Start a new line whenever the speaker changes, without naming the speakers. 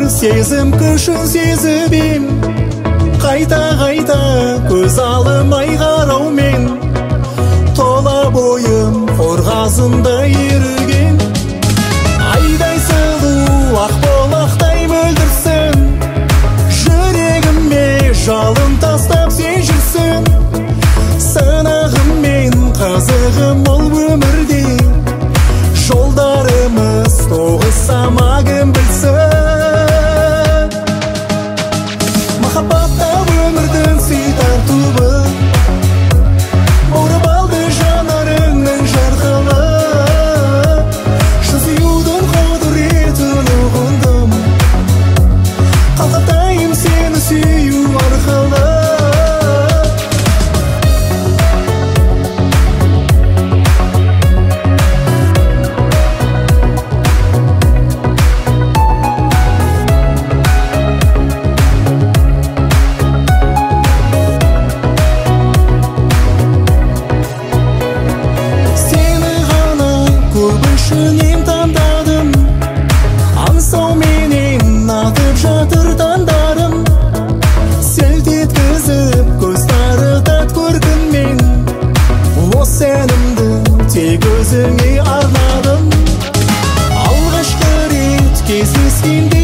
сезім күшін сезіп ем, қайта көз алмай қараумен, тола бойым қорғасында еріген. Айдай сұлу ақболақтай мөлдірсің, жүрегіме жалын тастап сен жүрсің. Сынағым мен қызығым ол өмірде, жолдарымыз тоғыса ма кім білсін. Махаббатта өмірдің сый тартуы, баурап алды жанарыңның жарқылы. Шын сүюдің құдіретін ұғындым, қалқатайым сені сүю арқылы. Көбіншінен таңдадым, аңсауменен атып жатыр таңдарым. Селт еткізіп көз тарытат көркіңмен, осы әнімді тек өзіңе арнадым. Алғашқы рет кездескенде